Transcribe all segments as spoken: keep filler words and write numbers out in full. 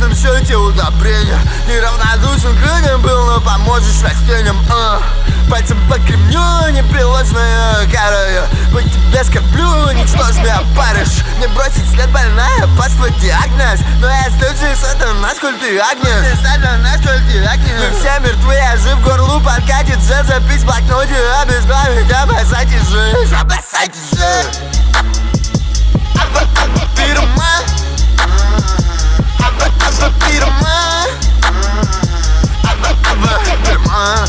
конечном счете удобрение. Неравнодушен к людям был, но поможешь растениям. uh. Пальцем по кремню, непреложная кара. По тебе скорблю, ничтожь меня паришь. Мне бросить след больная, послать диагноз. Но я стыджу, сатана, сколь ты агнец. Сатана, сколь ты агнец. Мы все мертвы, я жив, горлу подкатит же. Запись в блокноте, обезглавить, обоссать и жить. Обоссать и жить. Абба, абба, пирма. Абба, абба, пирма. Абба, абба, пирма.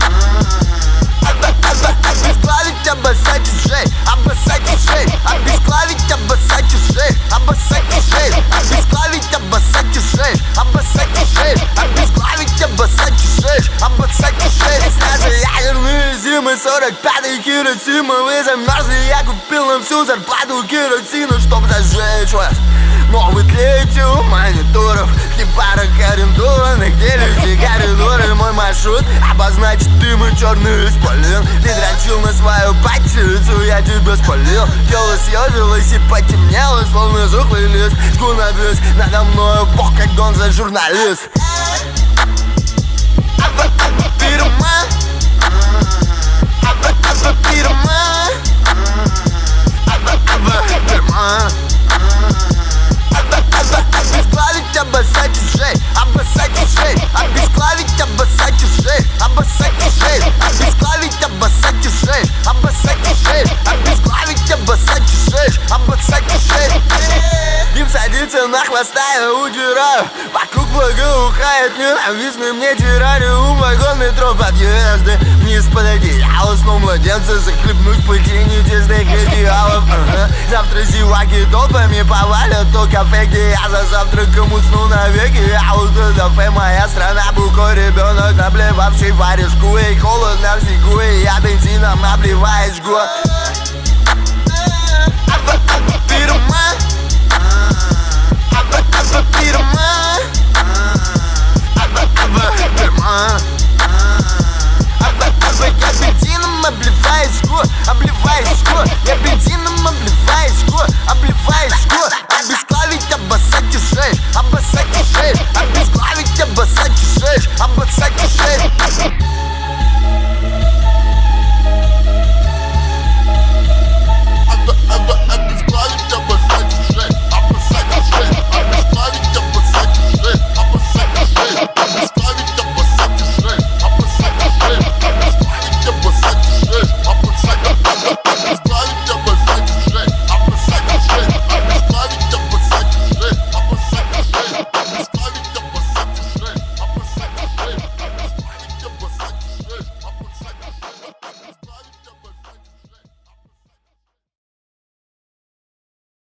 Обезглавить, обоссать и жить. Обоссать и жить. Обезглавить, обоссать и жить. Обоссать и жить. Обезглавить, обоссать и жить. Обоссать и жить. Обезглавить, обоссать и жить. Обоссать и жить. Снятся ядерные зимы, сорок пятый Хиросима. Вы замерзли, я купил на всю зарплату керосина, чтоб зажечь вас. Новый тлеете у мониторов, в хибарах арендованных, где люди коридоры. Мой маршрут обозначит дым и черный исполин. Ты дрочил на свою патицу, я тебя спалил. Тело съежилось и потемнело, словно жухлый лист. Жгу навес надо мною, бог как Гонза журналист. Абба, абба, пирма. Абба, абба, пирма. Абба, абба, пирма. Обезглавить, обоссать и жить. Обоссать и жить. Обезглавить, обоссать и жить. Обоссать и жить. Обезглавить, обоссать и жить. Обоссать и жить. Обезглавить, обоссать и жить. Обоссать и жить. Дим садится на хвоста, я удираю. Вокруг благоухает ненавистный мне террариум. Вагон метро, подъезды вниз под одеяло. Снова младенца захлебнуть в пыли нечестных идеалов. ага. Завтра зеваки толпами повалят то кафе, где я за завтраком усну навеки. А вот это фэ, моя страна, букой ребенок, наблевавший варежку. И холодно в снегу, и я бензином обливаю жгу. Абба, абба, пирма. Абба, абба, пирма.